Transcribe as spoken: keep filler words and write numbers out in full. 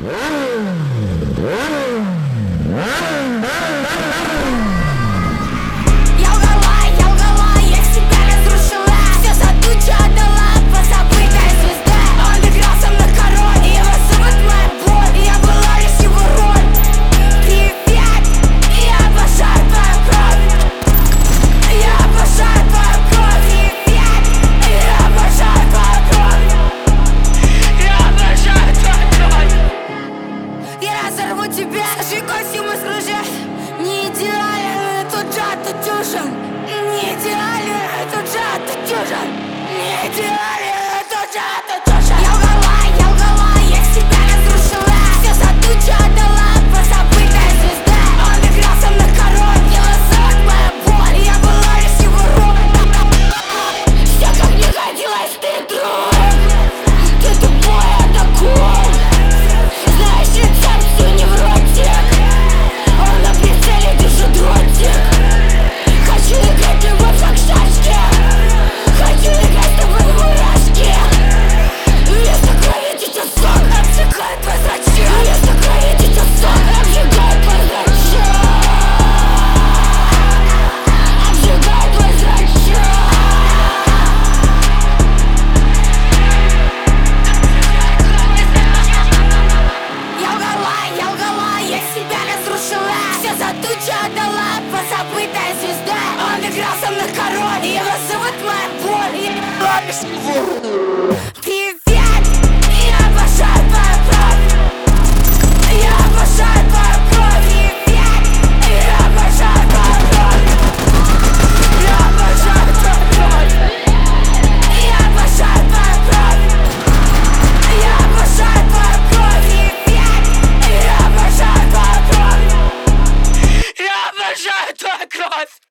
Я лгала, я лгала, я себя разрушила. Все за тучу отдала, позабытая звезда. Он играл со мной король, и его зовут моя боль. Я была лишь его роль. Привет, я обожаю твою кровь. Я обожаю твою кровь. Привет, я обожаю твою кровь. Я обожаю твою кровь. Я разорву тебя, сожги костюм из кружев. Не идеален, тут же отутюжен. Не идеален, тут же отутюжен. Не идеален, тут же отутюжен. Я лгала, я лгала, я себя разрушила. Все за тучу отдала, позабытая звезда. Он играл со мной король, его зовут моя боль. Я была лишь его роль. Все как не годилось, ты друг. Ты тупой, это кул. Знаешь рецепцию, невротик. Он на прицеле, держу дротик. Хочу играть любовь как шашки. Хочу играть с тобой в мурашки. Вместо крови течет сок, обжигает твой зрачок. Вместо крови течет сок, обжигает твой зрачок. Обжигает твой зрачок. Я лгала, я лгала, я себя разрушила. Все за тучу отдала, позабытая звезда. Он играл со мной король, и его зовут моя боль. Привет, я обожаю твою кровь. Я обожаю твою кровь. Привет, я обожаю твою кровь. Я обожаю твою кровь. Я обожаю твою кровь. Я обожаю твою кровь. Привет, я обожаю твою кровь. Я обожаю твою кровь.